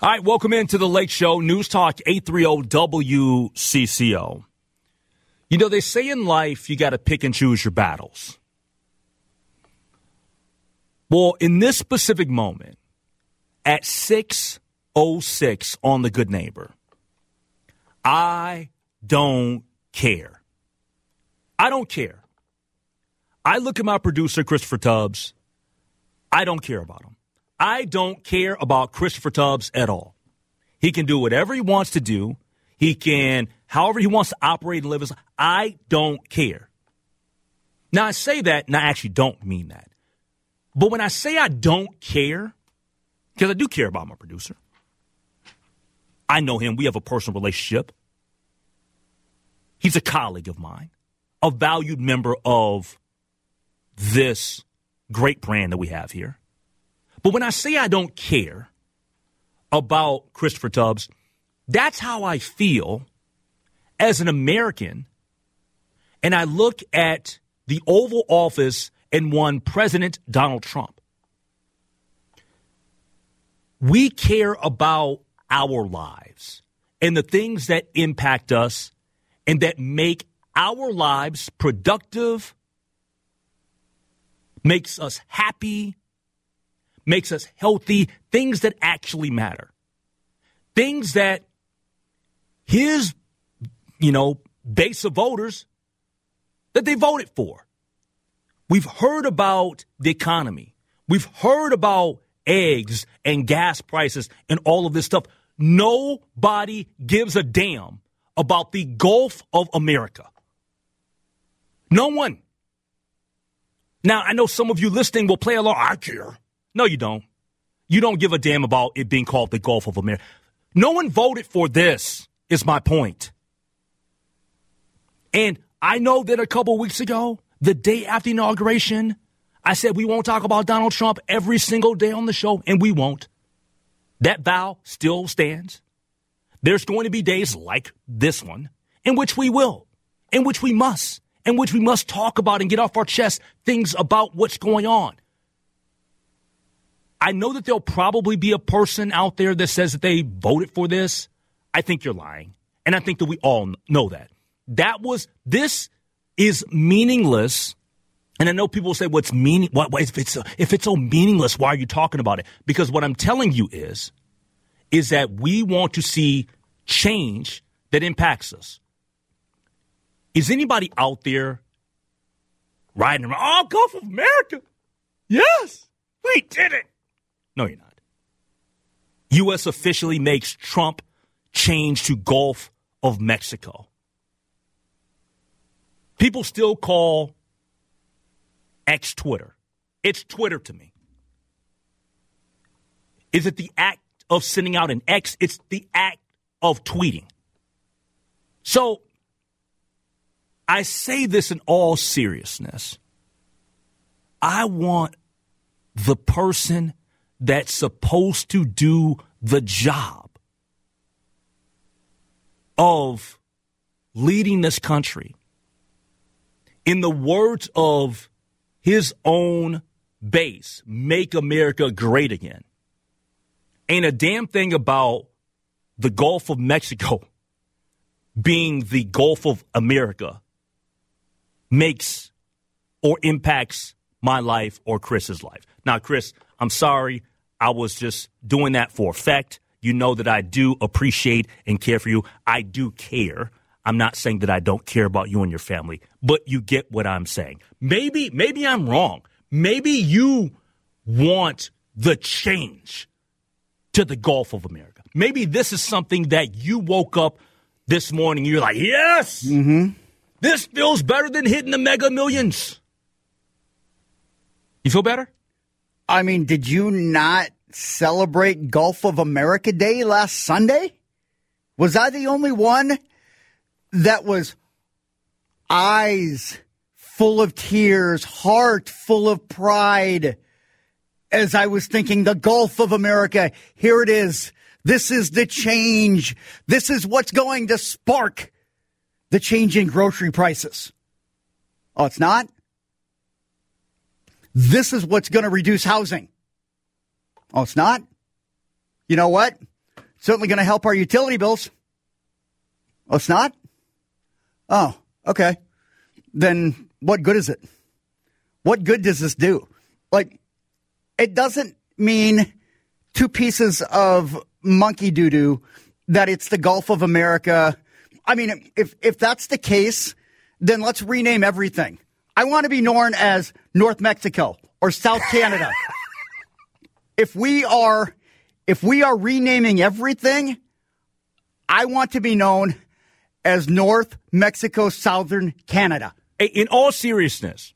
All right, welcome into the Lake Show. News Talk 830 WCCO. You know, they say in life you got to pick and choose your battles. Well, in this specific moment, at 6:06 on The Good Neighbor, I don't care. I don't care. I look at my producer, Christopher Tubbs. I don't care about him. I don't care about Christopher Tubbs at all. He can do whatever he wants to do. He can, however he wants to operate and live his life. I don't care. Now, I say that, and I actually don't mean that. But when I say I don't care, because I do care about my producer. I know him. We have a personal relationship. He's a colleague of mine, a valued member of this great brand that we have here. But when I say I don't care about Christopher Tubbs, that's how I feel as an American. And I look at the Oval Office and one President Donald Trump. We care about our lives and the things that impact us and that make our lives productive, makes us happy, makes us healthy, things that actually matter. Things that his, base of voters, that they voted for. We've heard about the economy. We've heard about eggs and gas prices and all of this stuff. Nobody gives a damn about the Gulf of America. No one. Now, I know some of you listening will play along. I care. No, you don't. You don't give a damn about it being called the Gulf of America. No one voted for this, is my point. And I know that a couple weeks ago, the day after inauguration, I said we won't talk about Donald Trump every single day on the show, and we won't. That vow still stands. There's going to be days like this one in which we will, in which we must talk about and get off our chest things about what's going on. I know that there'll probably be a person out there that says that they voted for this. I think you're lying. And I think that we all know that. This is meaningless. And I know people will say, what's meaning? If it's so meaningless, why are you talking about it? Because what I'm telling you is that we want to see change that impacts us. Is anybody out there riding around, oh, Gulf of America? Yes, we did it. No, you're not. U.S. officially makes Trump change to Gulf of Mexico. People still call X Twitter. It's Twitter to me. Is it the act of sending out an X? It's the act of tweeting. So I say this in all seriousness. I want the person that's supposed to do the job of leading this country, in the words of his own base, make America great again. Ain't a damn thing about the Gulf of Mexico being the Gulf of America makes or impacts my life or Chris's life. Now, Chris, I'm sorry. I was just doing that for effect. You know that I do appreciate and care for you. I do care. I'm not saying that I don't care about you and your family, but you get what I'm saying. Maybe I'm wrong. Maybe you want the change to the Gulf of America. Maybe this is something that you woke up this morning, you're like, yes, this feels better than hitting the Mega Millions. You feel better? I mean, did you not celebrate Gulf of America Day last Sunday? Was I the only one that was eyes full of tears, heart full of pride, as I was thinking the Gulf of America, here it is. This is the change. This is what's going to spark the change in grocery prices. Oh, it's not? This is what's going to reduce housing. Oh, it's not? You know what? certainly going to help our utility bills. Oh, it's not? Oh, okay. Then what good is it? What good does this do? Like, it doesn't mean two pieces of monkey doo-doo that it's the Gulf of America. I mean, if that's the case, then let's rename everything. I want to be known as North Mexico or South Canada. If we are renaming everything, I want to be known as North Mexico, Southern Canada. In all seriousness,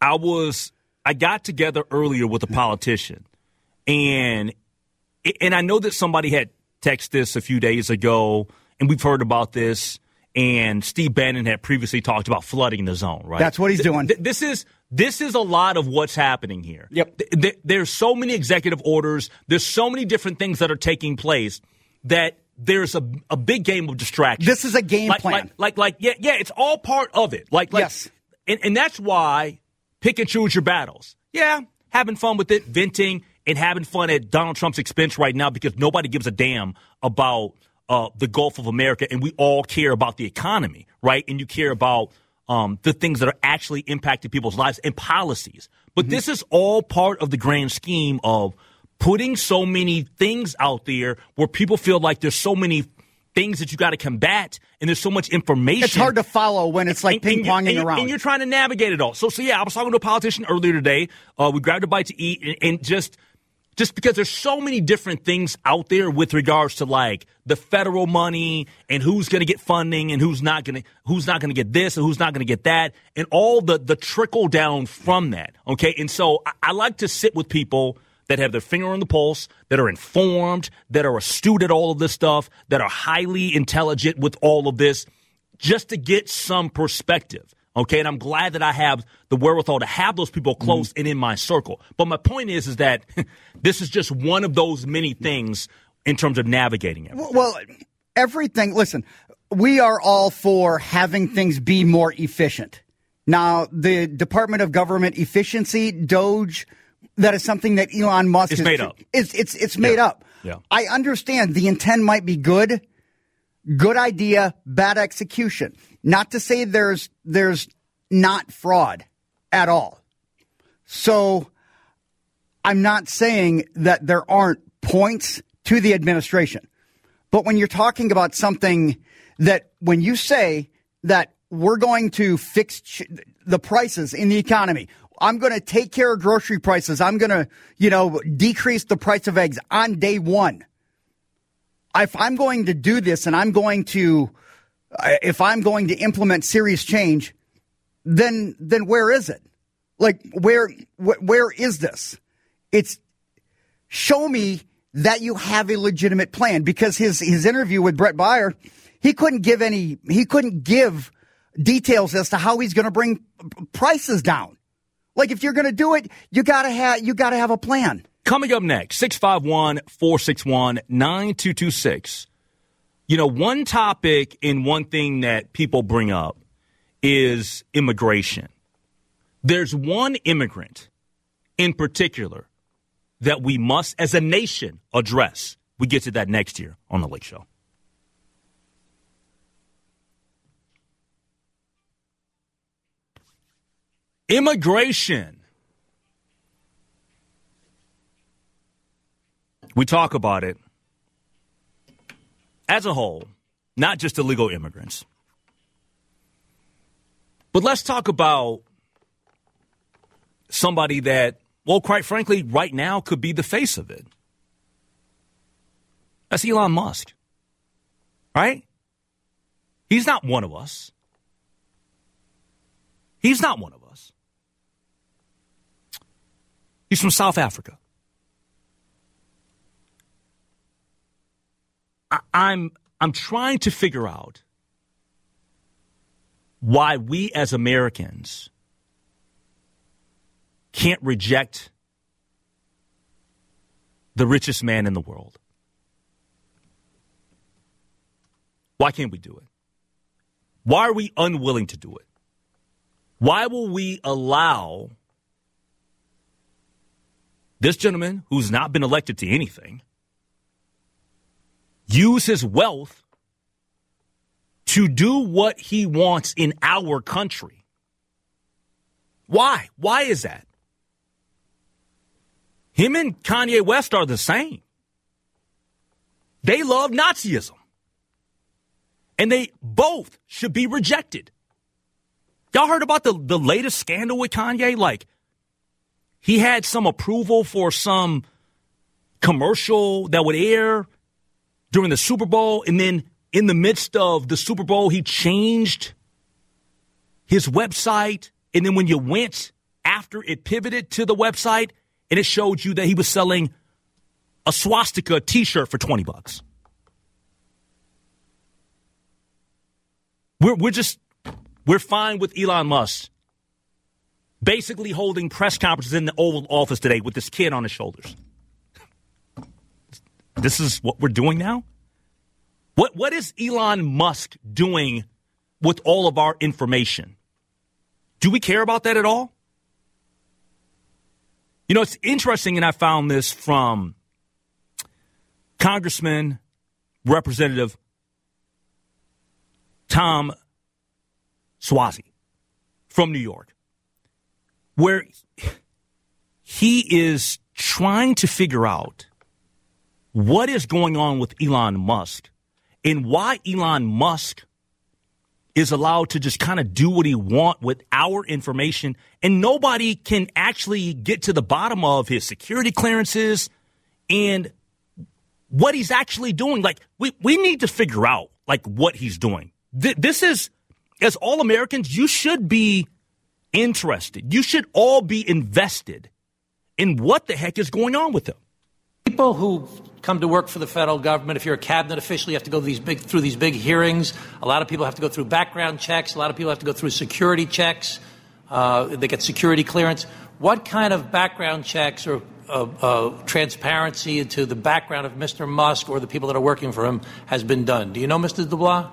I got together earlier with a politician, and I know that somebody had texted this a few days ago, and we've heard about this, and Steve Bannon had previously talked about flooding the zone, right? That's what he's doing. This is a lot of what's happening here. Yep. There's so many executive orders. There's so many different things that are taking place that there's a big game of distraction. This is a game plan. Yeah, it's all part of it. Yes. And that's why pick and choose your battles. Yeah, having fun with it, venting, and having fun at Donald Trump's expense right now because nobody gives a damn about the Gulf of America, and we all care about the economy, right? And you care about the things that are actually impacting people's lives and policies. But this is all part of the grand scheme of putting so many things out there where people feel like there's so many things that you got to combat, and there's so much information. It's hard to follow when it's like ping-ponging around. And you're trying to navigate it all. So yeah, I was talking to a politician earlier today. We grabbed a bite to eat, and just because there's so many different things out there with regards to like the federal money and who's going to get funding and who's not going to get this and who's not going to get that, and all the trickle down from that. Okay, and so I like to sit with people that have their finger on the pulse, that are informed, that are astute at all of this stuff, that are highly intelligent with all of this, just to get some perspective. Okay, and I'm glad that I have the wherewithal to have those people close and in my circle. But my point is that this is just one of those many things in terms of navigating it. Well, everything, listen, we are all for having things be more efficient. Now, the Department of Government Efficiency, DOGE, that is something that Elon Musk is made up. It's made up. Yeah. I understand the intent might be good idea, bad execution. Not to say there's not fraud at all. So I'm not saying that there aren't points to the administration. But when you're talking about something that when you say that we're going to fix the prices in the economy, I'm going to take care of grocery prices. I'm going to, decrease the price of eggs on day one. If I'm going to do this and if I'm going to implement serious change, then where is it? Like, where is this? It's show me that you have a legitimate plan, because his interview with Brett Baier, he couldn't give details as to how he's going to bring prices down. Like, if you're going to do it, you gotta have a plan. Coming up next, 651-461-9226. One topic and one thing that people bring up is immigration. There's one immigrant in particular that we must, as a nation, address. We get to that next year on The Lake Show. Immigration. We talk about it as a whole, not just illegal immigrants. But let's talk about somebody that, well, quite frankly, right now could be the face of it. That's Elon Musk. Right? He's not one of us. He's not one of us. He's from South Africa. I'm trying to figure out why we as Americans can't reject the richest man in the world. Why can't we do it? Why are we unwilling to do it? Why will we allow this gentleman who's not been elected to anything, use his wealth to do what he wants in our country. Why? Why is that? Him and Kanye West are the same. They love Nazism. And they both should be rejected. Y'all heard about the latest scandal with Kanye? Like, he had some approval for some commercial that would air during the Super Bowl, and then in the midst of the Super Bowl, he changed his website, and then when you went after it pivoted to the website, and it showed you that he was selling a swastika T-shirt for $20. We're fine with Elon Musk basically holding press conferences in the Oval Office today with this kid on his shoulders. This is what we're doing now? What is Elon Musk doing with all of our information? Do we care about that at all? You know, it's interesting, and I found this from Congressman Representative Tom Suozzi from New York, where he is trying to figure out what is going on with Elon Musk and why Elon Musk is allowed to just kind of do what he wants with our information, and nobody can actually get to the bottom of his security clearances and what he's actually doing. Like, we need to figure out, like, what he's doing. This is, as all Americans, you should be interested. You should all be invested in what the heck is going on with him. People who come to work for the federal government, if you're a cabinet official, you have to go through these big hearings. A lot of people have to go through background checks. A lot of people have to go through security checks. They get security clearance. What kind of background checks or transparency into the background of Mr. Musk or the people that are working for him has been done? Do you know, Mr. DeBlanc?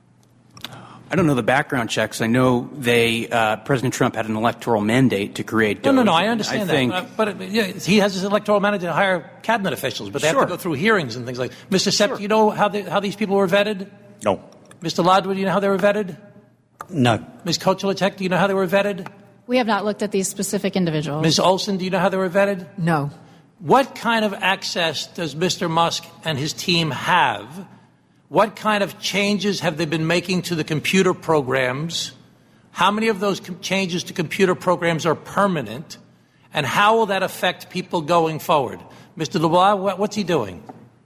I don't know the background checks. I know President Trump had an electoral mandate to create DOGE. No, I understand that. But he has his electoral mandate to hire cabinet officials, but they have to go through hearings and things like that. Mr. Sepp, do you know how these people were vetted? No. Mr. Ladwa, do you know how they were vetted? No. Ms. Kochelecek, do you know how they were vetted? We have not looked at these specific individuals. Ms. Olson, do you know how they were vetted? No. What kind of access does Mr. Musk and his team have? What kind of changes have they been making to the computer programs? How many of those changes to computer programs are permanent? And how will that affect people going forward? Mr. LeBlanc, what's he doing?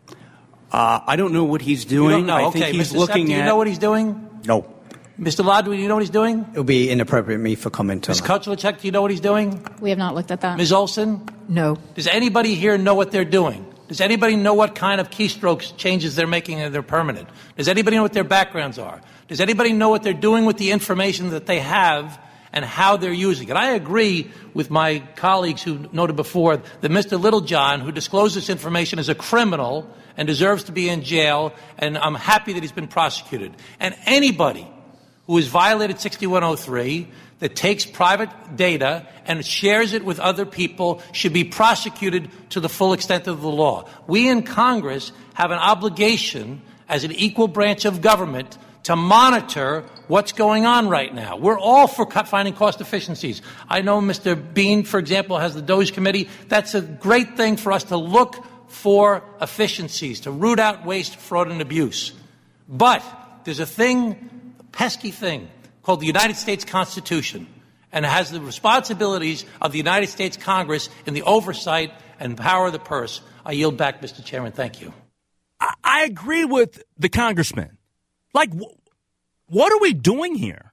I don't know what he's doing. You don't know. I think he's Mr. looking Sepp, do you know what he's doing? No. Mr. Ladwa, do you know what he's doing? It would be inappropriate for me for comment on Ms. that. Kochelecek, do you know what he's doing? We have not looked at that. Ms. Olson? No. Does anybody here know what they're doing? Does anybody know what kind of keystrokes changes they're making and they're permanent? Does anybody know what their backgrounds are? Does anybody know what they're doing with the information that they have and how they're using it? I agree with my colleagues who noted before that Mr. Littlejohn, who disclosed this information, is a criminal and deserves to be in jail, and I'm happy that he's been prosecuted. And anybody who has violated 6103, that takes private data and shares it with other people should be prosecuted to the full extent of the law. We in Congress have an obligation as an equal branch of government to monitor what's going on right now. We're all for finding cost efficiencies. I know Mr. Bean, for example, has the DOGE committee. That's a great thing for us to look for efficiencies, to root out waste, fraud, and abuse. But there's a pesky thing, called the United States Constitution, and it has the responsibilities of the United States Congress in the oversight and power of the purse. I yield back, Mr. Chairman. Thank you. I agree with the congressman. Like, what are we doing here?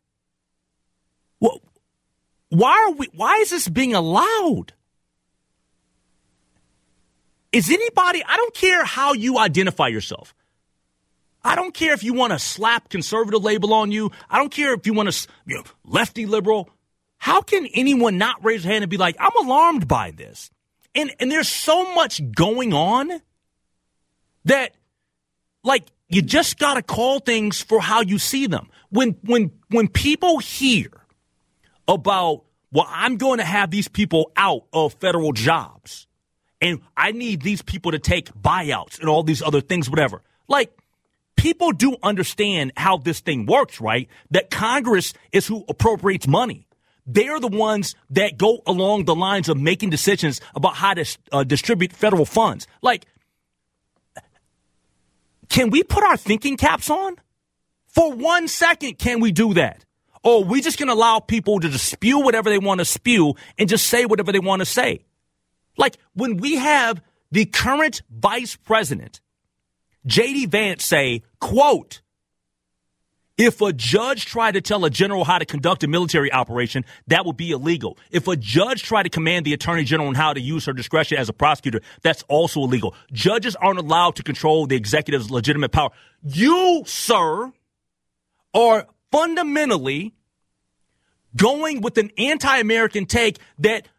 Why is this being allowed? Is anybody, I don't care how you identify yourself. I don't care if you want to slap conservative label on you. I don't care if you want to, lefty liberal. How can anyone not raise their hand and be like, I'm alarmed by this? And there's so much going on that, like, you just got to call things for how you see them. When people hear about, well, I'm going to have these people out of federal jobs, and I need these people to take buyouts and all these other things, whatever. Like, people do understand how this thing works, right? That Congress is who appropriates money. They are the ones that go along the lines of making decisions about how to distribute federal funds. Like, can we put our thinking caps on? For 1 second, can we do that? Or are we just going to allow people to just spew whatever they want to spew and just say whatever they want to say? Like, when we have the current vice president, J.D. Vance, say, quote, if a judge tried to tell a general how to conduct a military operation, that would be illegal. If a judge tried to command the attorney general on how to use her discretion as a prosecutor, that's also illegal. Judges aren't allowed to control the executive's legitimate power. You, sir, are fundamentally going with an anti-American take that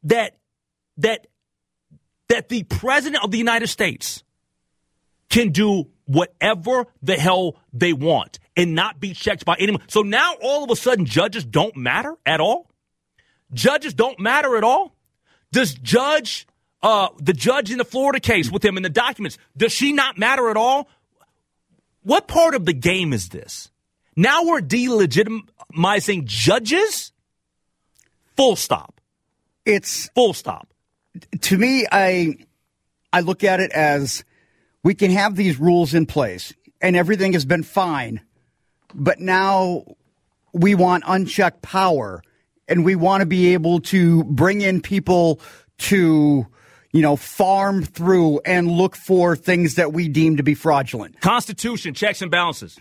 the president of the United States can do whatever the hell they want and not be checked by anyone. So now all of a sudden judges don't matter at all? Judges don't matter at all? Does the judge in the Florida case with him in the documents, does she not matter at all? What part of the game is this? Now we're delegitimizing judges? Full stop. It's full stop. To me, I look at it as we can have these rules in place and everything has been fine, but now we want unchecked power and we want to be able to bring in people to, farm through and look for things that we deem to be fraudulent. Constitution, checks and balances.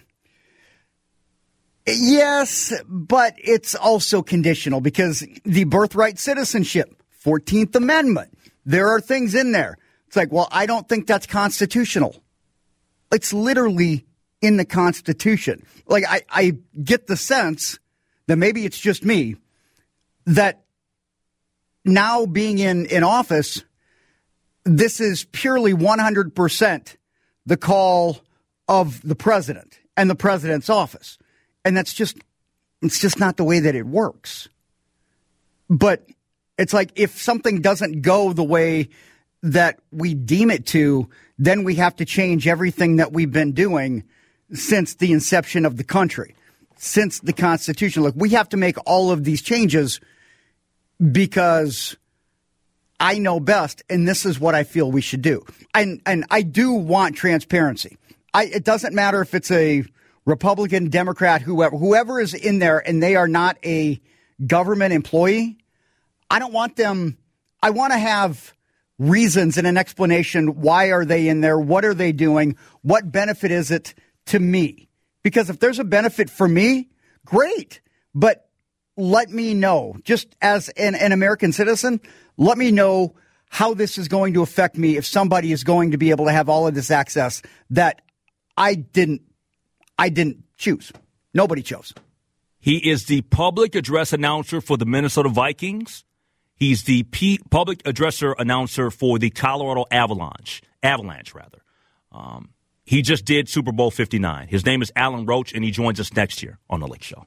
Yes, but it's also conditional because the birthright citizenship, 14th Amendment, there are things in there. It's like, well, I don't think that's constitutional. It's literally in the Constitution. Like, I get the sense that maybe it's just me, that now being in office, this is purely 100% the call of the president and the president's office. And it's just not the way that it works. But it's like if something doesn't go the way that we deem it to, then we have to change everything that we've been doing since the inception of the country, since the Constitution. Look, we have to make all of these changes because I know best, and this is what I feel we should do. And I do want transparency. It doesn't matter if it's a Republican, Democrat, whoever is in there and they are not a government employee. I don't want them. I want to have reasons and an explanation. Why are they in there? What are they doing? What benefit is it to me? Because if there's a benefit for me, great. But let me know, just as an American citizen, let me know how this is going to affect me if somebody is going to be able to have all of this access that I didn't choose. Nobody chose. He is the public address announcer for the Minnesota Vikings. He's the public addresser announcer for the Colorado Avalanche. He just did Super Bowl 59. His name is Alan Roach, and he joins us next year on The Lake Show.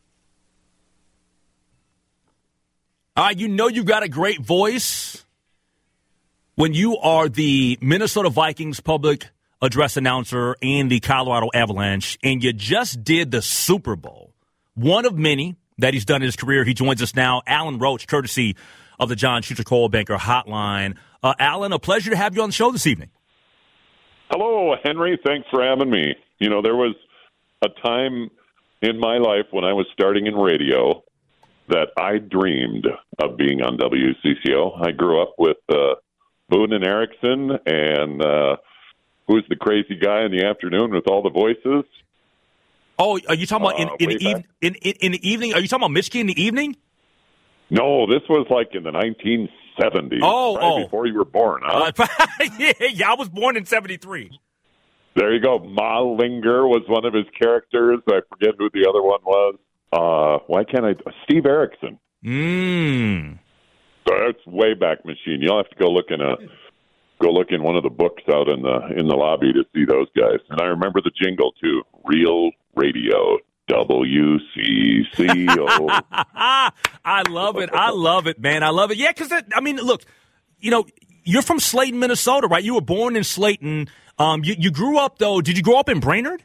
All right, you've got a great voice when you are the Minnesota Vikings public address announcer and the Colorado Avalanche, and you just did the Super Bowl. One of many that he's done in his career. He joins us now, Alan Roach, courtesy of the John Schuster Coldwell Banker Hotline. Alan, a pleasure to have you on the show this evening. Hello, Henry. Thanks for having me. There was a time in my life when I was starting in radio that I dreamed of being on WCCO. I grew up with Boone and Erickson and who's the crazy guy in the afternoon with all the voices? Oh, are you talking about in the evening? Are you talking about Michigan in the evening? No, this was like in the 1970s. Right before you were born, huh? Yeah, I was born in 73. There you go. Mahlinger was one of his characters. I forget who the other one was. Why can't I? Steve Erickson. That's way back machine. You'll have to go look in one of the books out in the lobby to see those guys. And I remember the jingle too. Real Radio, WCCO. I love it. I love it, man. I love it. Yeah, because look, you're from Slayton, Minnesota, right? You were born in Slayton. You grew up, though. Did you grow up in Brainerd?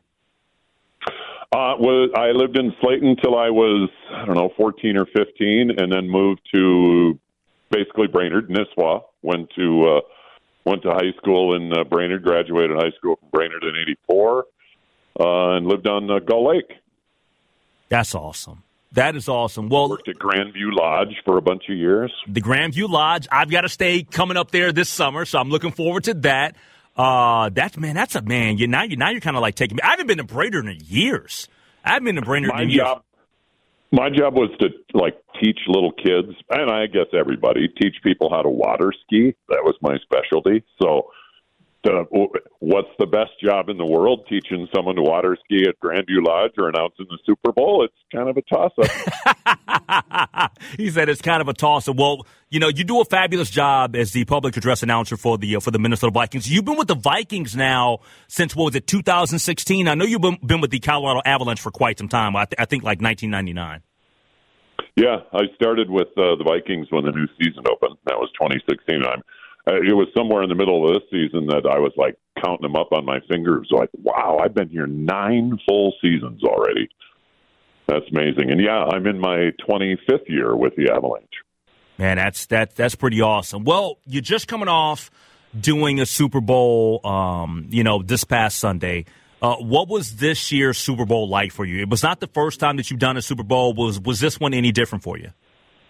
I lived in Slayton till I was, 14 or 15, and then moved to basically Brainerd, Nisswa. Went to high school in Brainerd, graduated high school from Brainerd in '84, and lived on Gull Lake. That's awesome. That is awesome. Well, worked at Grandview Lodge for a bunch of years. The Grandview Lodge. I've got to stay coming up there this summer, so I'm looking forward to that. That's a man. Now you're kind of like taking me. I haven't been to Brainerd in years. I haven't been to Brainerd in years. My job was to teach little kids, and I guess everybody, teach people how to water ski. That was my specialty. So, what's the best job in the world? Teaching someone to water ski at Grandview Lodge or announcing the Super Bowl? It's kind of a toss-up. He said it's kind of a toss-up. Well, you do a fabulous job as the public address announcer for the Minnesota Vikings. You've been with the Vikings now since, 2016? I know you've been with the Colorado Avalanche for quite some time. I think like 1999. Yeah, I started with the Vikings when the new season opened. That was 2016. It was somewhere in the middle of this season that I was counting them up on my fingers. Wow, I've been here 9 full seasons already. That's amazing. And yeah, I'm in my 25th year with the Avalanche. Man, that's pretty awesome. Well, you're just coming off doing a Super Bowl, this past Sunday. What was this year's Super Bowl like for you? It was not the first time that you've done a Super Bowl. Was this one any different for you?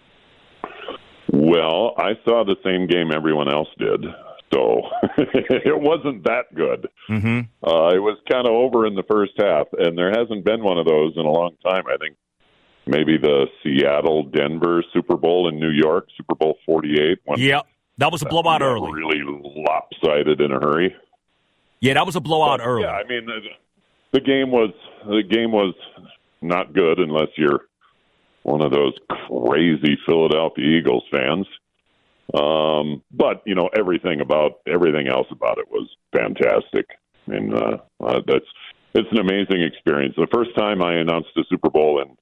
Well, I saw the same game everyone else did, so it wasn't that good. Mm-hmm. It was kind of over in the first half, and there hasn't been one of those in a long time. I think maybe the Seattle-Denver Super Bowl in New York, Super Bowl 48. Yeah, that was a blowout early. Really lopsided in a hurry. Yeah, that was a blowout early. Yeah, I mean, the game was not good unless you're one of those crazy Philadelphia Eagles fans. But, everything else about it was fantastic. I mean, it's an amazing experience. The first time I announced the Super Bowl in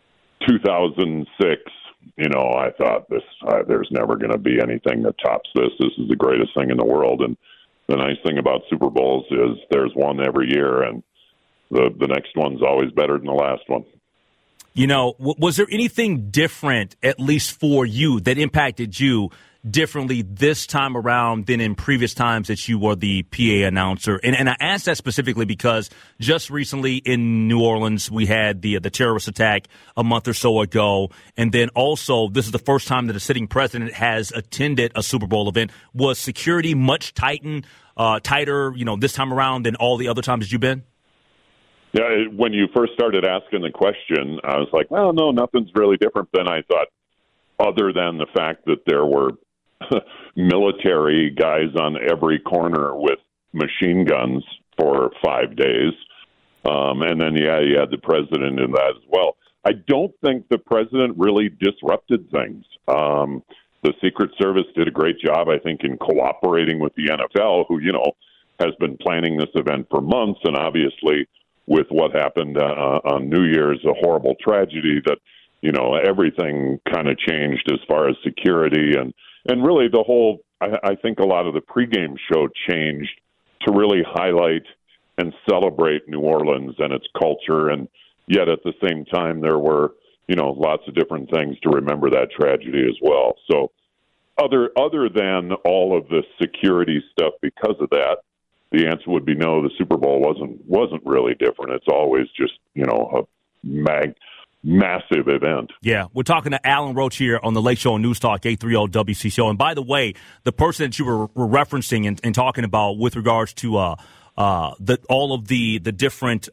2006, I thought there's never going to be anything that tops this. This is the greatest thing in the world. And the nice thing about Super Bowls is there's one every year, and the next one's always better than the last one. Was there anything different, at least for you, that impacted you differently this time around than in previous times that you were the PA announcer? And I asked that specifically because just recently in New Orleans, we had the terrorist attack a month or so ago. And then also, this is the first time that a sitting president has attended a Super Bowl event. Was security much tighter, this time around than all the other times that you've been? Yeah, when you first started asking the question, I was like, well, no, nothing's really different than I thought, other than the fact that there were military guys on every corner with machine guns for 5 days. And then, you had the president in that as well. I don't think the president really disrupted things. The Secret Service did a great job, I think, in cooperating with the NFL, who, has been planning this event for months, and obviously with what happened on New Year's, a horrible tragedy that, everything kind of changed as far as security and really the whole, I think a lot of the pregame show changed to really highlight and celebrate New Orleans and its culture. And yet at the same time, there were, lots of different things to remember that tragedy as well. So other than all of the security stuff because of that, the answer would be no, the Super Bowl wasn't really different. It's always just, a massive event. Yeah, we're talking to Alan Roach here on the Lake Show on News Talk 830 WCCO. And by the way, the person that you were referencing and talking about with regards to all of the different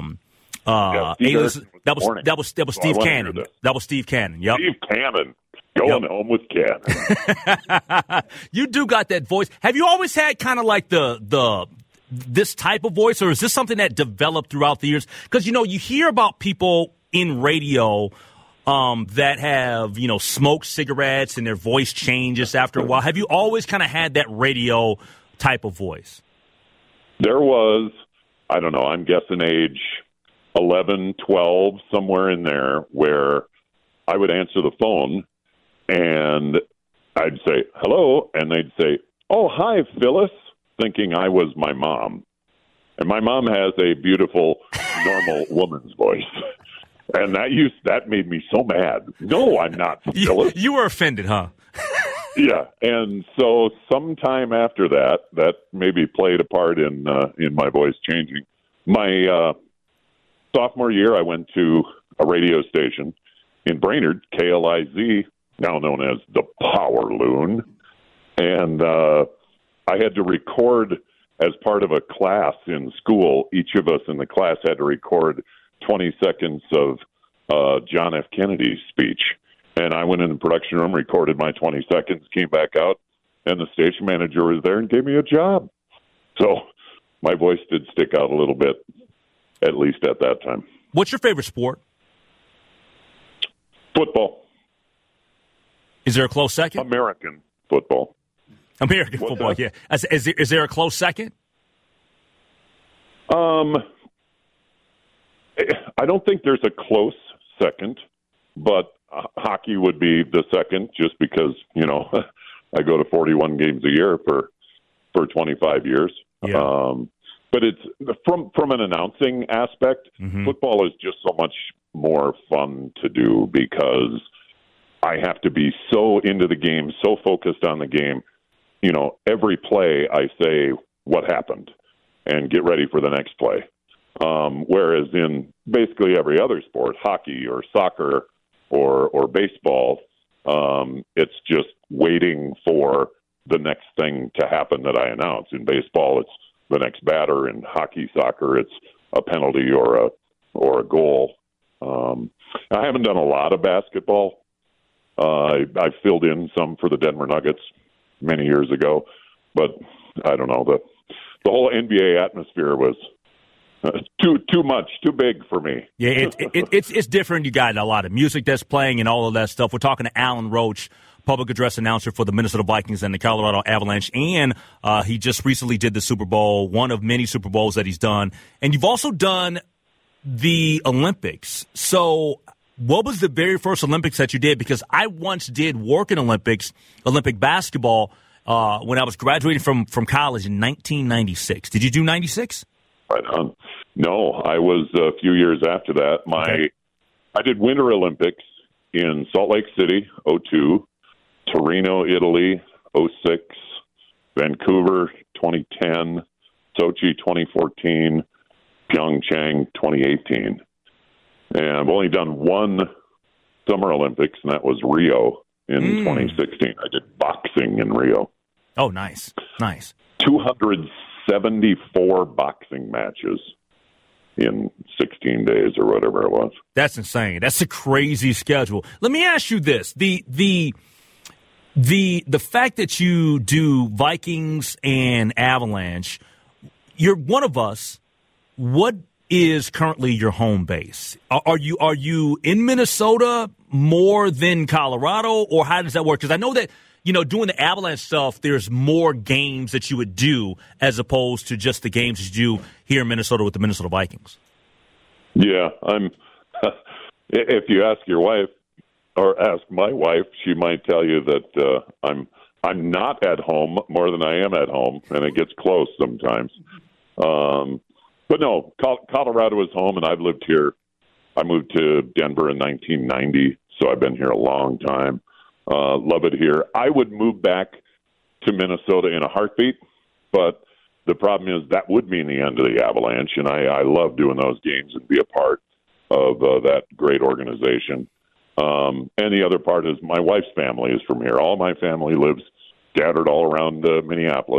that was Steve Cannon. That was Steve Cannon. Yep. Steve Cannon. Going home with Cannon. You do got that voice. Have you always had kind of like this type of voice, or is this something that developed throughout the years? Because, you hear about people in radio that have, smoked cigarettes and their voice changes after a while. Have you always kind of had that radio type of voice? There was, I don't know, I'm guessing age 11, 12, somewhere in there, where I would answer the phone and I'd say, hello, and they'd say, oh, hi, Phyllis, thinking I was my mom. And my mom has a beautiful, normal woman's voice. And that made me so mad. No, I'm not Phyllis. You were offended, huh? Yeah, and so sometime after that maybe played a part in my voice changing. My sophomore year, I went to a radio station in Brainerd, KLIZ, now known as the Power Loon, and I had to record as part of a class in school. Each of us in the class had to record 20 seconds of John F. Kennedy's speech. And I went in the production room, recorded my 20 seconds, came back out, and the station manager was there and gave me a job. So my voice did stick out a little bit, at least at that time. What's your favorite sport? Football. Is there a close second? American football. American What's football, that? yeah. Is there a close second? I don't think there's a close second, but hockey would be the second, just because I go to 41 games a year for 25 years. Yeah. But it's from an announcing aspect. Mm-hmm. Football is just so much more fun to do because I have to be so into the game, so focused on the game. Every play I say what happened and get ready for the next play. Whereas in basically every other sport, hockey or soccer or baseball, it's just waiting for the next thing to happen that I announce. In baseball, it's the next batter. In hockey, soccer, it's a penalty or a goal. I haven't done a lot of basketball. I filled in some for the Denver Nuggets many years ago, but I don't know, the whole NBA atmosphere was too much, too big for me. Yeah, it's different. You got a lot of music that's playing and all of that stuff. We're talking to Alan Roach, public address announcer for the Minnesota Vikings and the Colorado Avalanche, and he just recently did the Super Bowl, one of many Super Bowls that he's done. And you've also done the Olympics. So what was the very first Olympics that you did? Because I once did work in Olympic basketball when I was graduating from college in 1996. Did you do 96? Right on. No, I was a few years after that. I did Winter Olympics in Salt Lake City, 2002, Torino, Italy, 2006, Vancouver, 2010, Sochi, 2014, Pyeongchang, 2018. And I've only done one Summer Olympics, and that was Rio in 2016. I did boxing in Rio. Oh, nice. 274 boxing matches in 16 days or whatever it was. That's insane. That's a crazy schedule. Let me ask you this. The fact that you do Vikings and Avalanche, you're one of us. What is currently your home base? Are you in Minnesota more than Colorado, or how does that work? Because I know that, doing the Avalanche stuff, there's more games that you would do as opposed to just the games that you do here in Minnesota with the Minnesota Vikings. Yeah, if you ask your wife or ask my wife, she might tell you that I'm not at home more than I am at home, and it gets close sometimes. But no, Colorado is home, and I've lived here. I moved to Denver in 1990, so I've been here a long time. Love it here. I would move back to Minnesota in a heartbeat, but the problem is that would mean the end of the Avalanche, and I love doing those games and be a part of that great organization. And the other part is my wife's family is from here. All my family lives scattered all around Minneapolis.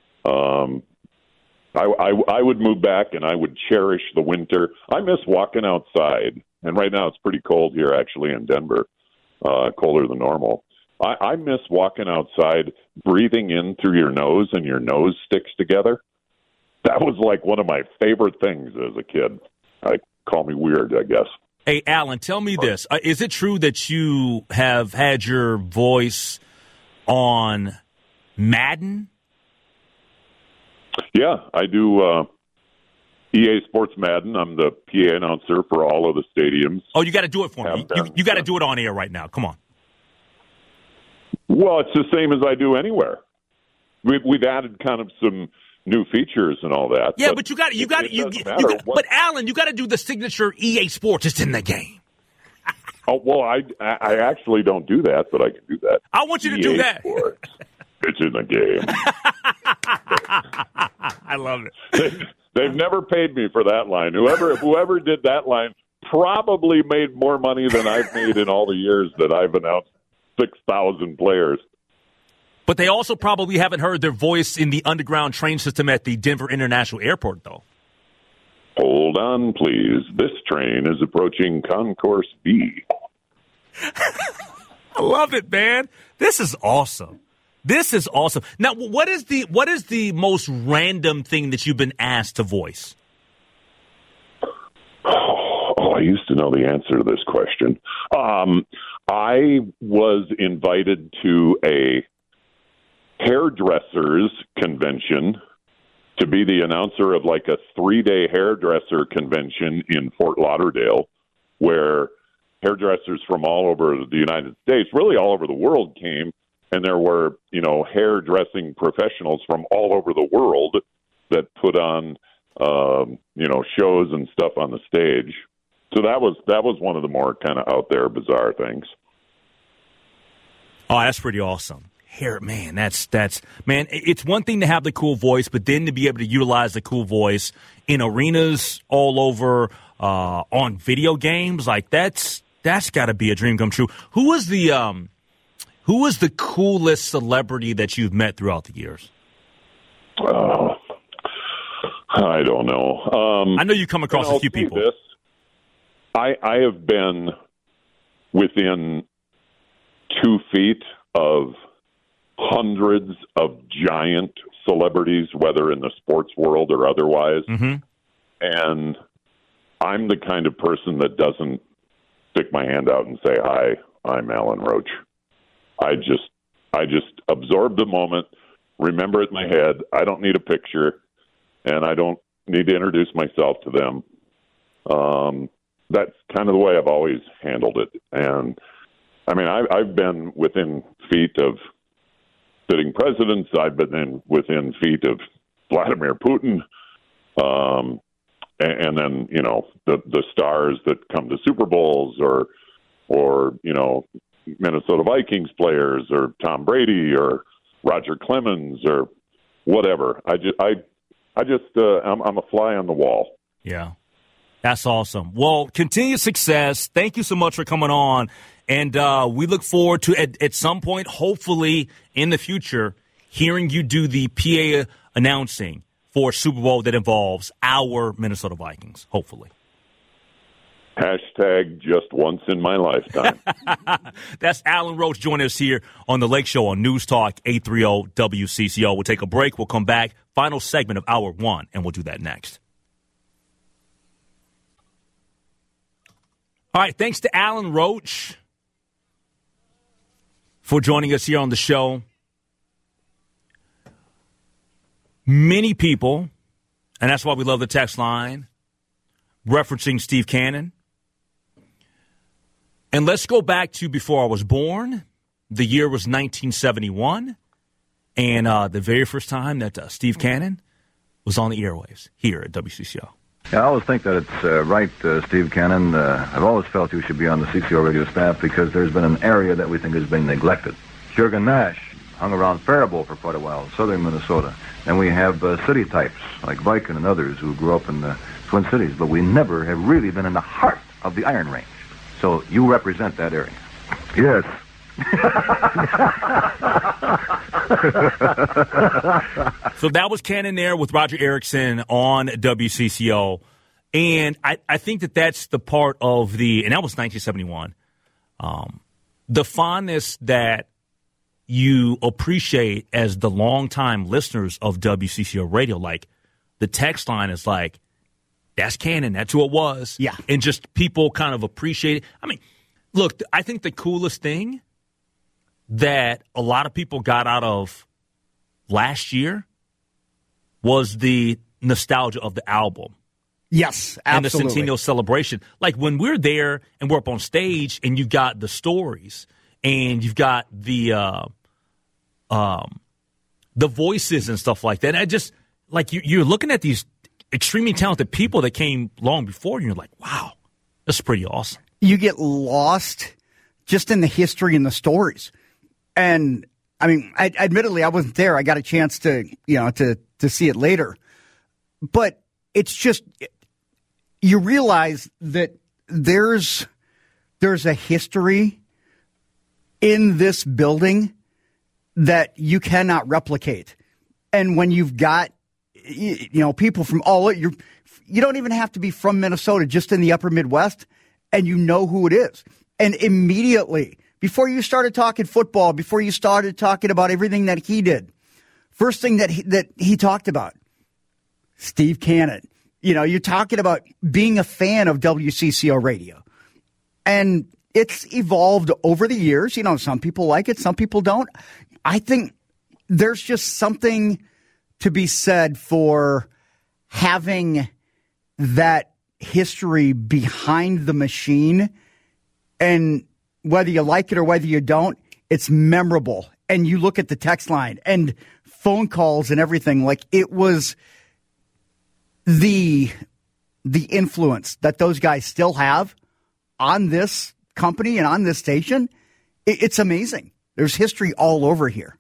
I would move back, and I would cherish the winter. I miss walking outside, and right now it's pretty cold here, actually, in Denver, colder than normal. I miss walking outside, breathing in through your nose, and your nose sticks together. That was like one of my favorite things as a kid. Call me weird, I guess. Hey, Alan, tell me this. Is it true that you have had your voice on Madden? Yeah, I do EA Sports Madden. I'm the PA announcer for all of the stadiums. Oh, you got to do it for me. You got to do it on air right now. Come on. Well, it's the same as I do anywhere. We've added kind of some new features and all that. Yeah, but but Alan, you got to do the signature EA Sports. It's in the game. Oh, well, I actually don't do that, but I can do that. I want you to do that. Sports. It's in the game. I love it. They've never paid me for that line. Whoever did that line probably made more money than I've made in all the years that I've announced 6,000 players. But they also probably haven't heard their voice in the underground train system at the Denver International Airport, though. Hold on, please. This train is approaching Concourse B. I love it, man. This is awesome. This is awesome. Now, what is the most random thing that you've been asked to voice? Oh, I used to know the answer to this question. I was invited to a hairdressers convention to be the announcer of like a 3-day hairdresser convention in Fort Lauderdale, where hairdressers from all over the United States, really all over the world, came, and there were, hairdressing professionals from all over the world that put on, shows and stuff on the stage. So that was one of the more kind of out there, bizarre things. Oh, that's pretty awesome. Man, man, it's one thing to have the cool voice, but then to be able to utilize the cool voice in arenas all over, on video games, like that's got to be a dream come true. Who was the coolest celebrity that you've met throughout the years? I don't know. I know you come across a few people. This. I have been within 2 feet of hundreds of giant celebrities, whether in the sports world or otherwise. Mm-hmm. And I'm the kind of person that doesn't stick my hand out and say, "Hi, I'm Alan Roach." I just absorb the moment, remember it in my head. I don't need a picture, and I don't need to introduce myself to them. That's kind of the way I've always handled it. And I mean, I've been within feet of sitting presidents. I've been within feet of Vladimir Putin. And then, the stars that come to Super Bowls or Minnesota Vikings players or Tom Brady or Roger Clemens or whatever. I'm a fly on the wall. Yeah. That's awesome. Well, continued success. Thank you so much for coming on. And we look forward to, at some point, hopefully in the future, hearing you do the PA announcing for a Super Bowl that involves our Minnesota Vikings, hopefully. Hashtag just once in my lifetime. That's Alan Roach joining us here on The Lake Show on News Talk 830 WCCO. We'll take a break. We'll come back. Final segment of Hour 1, and we'll do that next. All right, thanks to Alan Roach for joining us here on the show. Many people, and that's why we love the text line, referencing Steve Cannon. And let's go back to before I was born. The year was 1971, and the very first time that Steve Cannon was on the airwaves here at WCCO. Yeah, I always think that it's right, Steve Cannon. I've always felt you should be on the CCO radio staff because there's been an area that we think has been neglected. Jurgen Nash hung around Faribault for quite a while, southern Minnesota. And we have city types like Viken and others who grew up in the Twin Cities, but we never have really been in the heart of the Iron Range. So you represent that area. Yes. So that was Cannon there with Roger Erickson on WCCO. And I think that's the part of and that was 1971, the fondness that you appreciate as the longtime listeners of WCCO radio. Like, the text line is like, that's Cannon, that's who it was. Yeah. And just people kind of appreciate it. I mean, look, I think the coolest thing that a lot of people got out of last year was the nostalgia of the album. Yes, absolutely. And the Centennial celebration. Like, when we're there and we're up on stage and you've got the stories and you've got the the voices and stuff like that. I just like you're looking at these extremely talented people that came long before you. And you're like, wow, that's pretty awesome. You get lost just in the history and the stories. And I mean, admittedly, I wasn't there. I got a chance to see it later. But it's just, you realize that there's a history in this building that you cannot replicate. And when you've got, people from all, you don't even have to be from Minnesota, just in the upper Midwest, and you know who it is. And immediately, before you started talking football, before you started talking about everything that he did, first thing that he talked about, Steve Cannon. You're talking about being a fan of WCCO radio. And it's evolved over the years. Some people like it, some people don't. I think there's just something to be said for having that history behind the machine. And whether you like it or whether you don't, it's memorable. And you look at the text line and phone calls and everything, like it was the influence that those guys still have on this company and on this station. It's amazing. There's history all over here.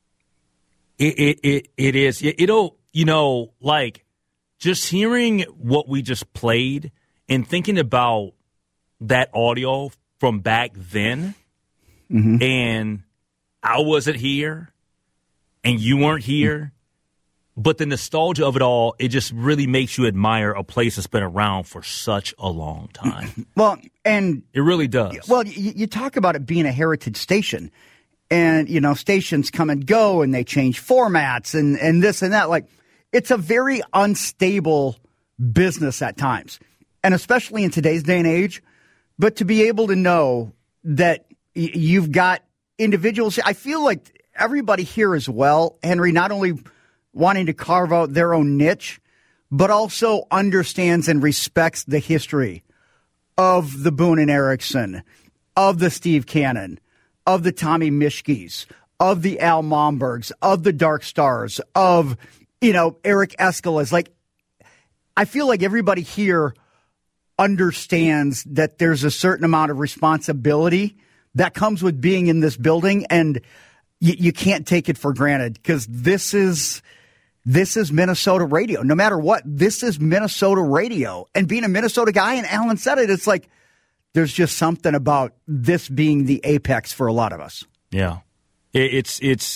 It is. It'll, like just hearing what we just played and thinking about that audio from back then, and I wasn't here and you weren't here. But the nostalgia of it all, it just really makes you admire a place that's been around for such a long time. Well, and it really does. Well, you talk about it being a heritage station, and stations come and go, and they change formats, and this and that. Like, it's a very unstable business at times, and especially in today's day and age. But to be able to know that you've got individuals, I feel like everybody here as well, Henry, not only wanting to carve out their own niche, but also understands and respects the history of the Boone and Erickson, of the Steve Cannon, of the Tommy Mischkes, of the Al Mombergs, of the Dark Stars, of, Eric Escalas. Like, I feel like everybody here understands that there's a certain amount of responsibility that comes with being in this building, and you can't take it for granted, because this is Minnesota radio. No matter what, this is Minnesota radio. And being a Minnesota guy, and Alan said it, it's like there's just something about this being the apex for a lot of us. Yeah. It's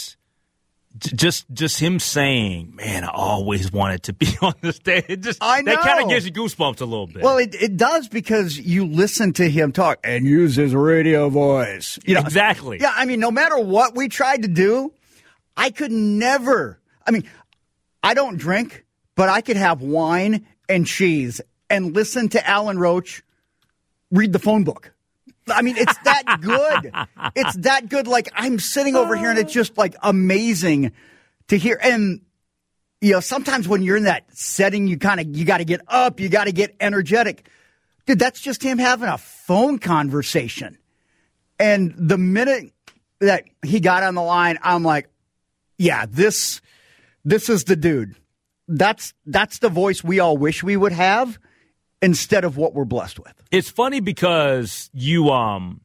just him saying, man, I always wanted to be on the stage. I know. That kind of gives you goosebumps a little bit. Well, it does, because you listen to him talk and use his radio voice. Exactly. Yeah, I mean, no matter what we tried to do, I could never. I mean, I don't drink, but I could have wine and cheese and listen to Alan Roach read the phone book. I mean, it's that good. It's that good. Like, I'm sitting over here and it's just like amazing to hear. And, sometimes when you're in that setting, you got to get up, you got to get energetic. Dude, that's just him having a phone conversation. And the minute that he got on the line, I'm like, yeah, this is the dude. That's the voice we all wish we would have instead of what we're blessed with. It's funny because people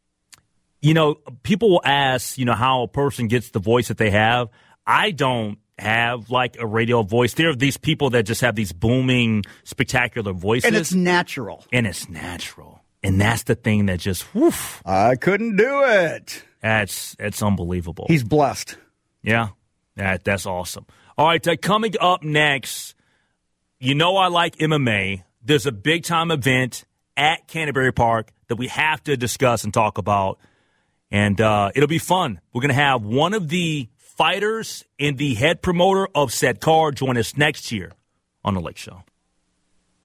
will ask, how a person gets the voice that they have. I don't have like a radio voice. There are these people that just have these booming, spectacular voices. And it's natural. And that's the thing that just, woof. I couldn't do it. It's unbelievable. He's blessed. Yeah. That's awesome. All right, coming up next, I like MMA. There's a big-time event at Canterbury Park that we have to discuss and talk about, and it'll be fun. We're going to have one of the fighters and the head promoter of said card join us next year on The Lake Show.